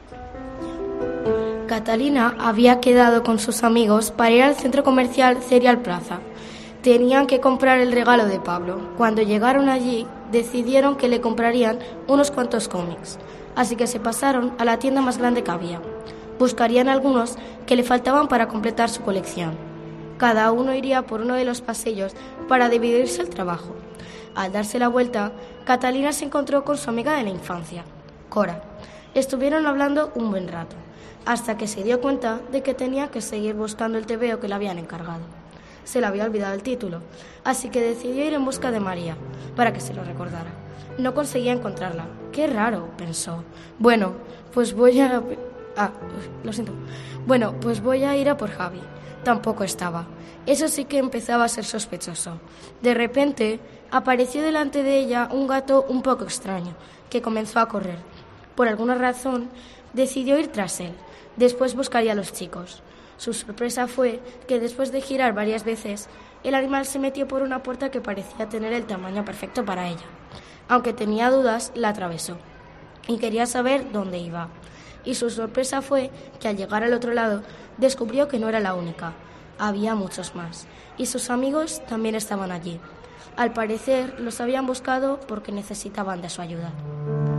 Catalina había quedado con sus amigos para ir al centro comercial Cereal Plaza. Tenían que comprar el regalo de Pablo. Cuando llegaron allí, decidieron que le comprarían unos cuantos cómics, así que se pasaron a la tienda más grande que había. Buscarían algunos que le faltaban para completar su colección. Cada uno iría por uno de los pasillos para dividirse el trabajo. Al darse la vuelta, Catalina se encontró con su amiga de la infancia, Cora. Estuvieron hablando un buen rato, hasta que se dio cuenta de que tenía que seguir buscando el tebeo que le habían encargado. Se le había olvidado el título, así que decidió ir en busca de María, para que se lo recordara. No conseguía encontrarla. Qué raro, pensó. Bueno, pues voy a ir a por Javi. Tampoco estaba. Eso sí que empezaba a ser sospechoso. De repente, apareció delante de ella un gato un poco extraño, que comenzó a correr. Por alguna razón, decidió ir tras él. Después buscaría a los chicos. Su sorpresa fue que después de girar varias veces, el animal se metió por una puerta que parecía tener el tamaño perfecto para ella. Aunque tenía dudas, la atravesó y quería saber dónde iba. Y su sorpresa fue que al llegar al otro lado, descubrió que no era la única. Había muchos más, y sus amigos también estaban allí. Al parecer, los habían buscado porque necesitaban de su ayuda.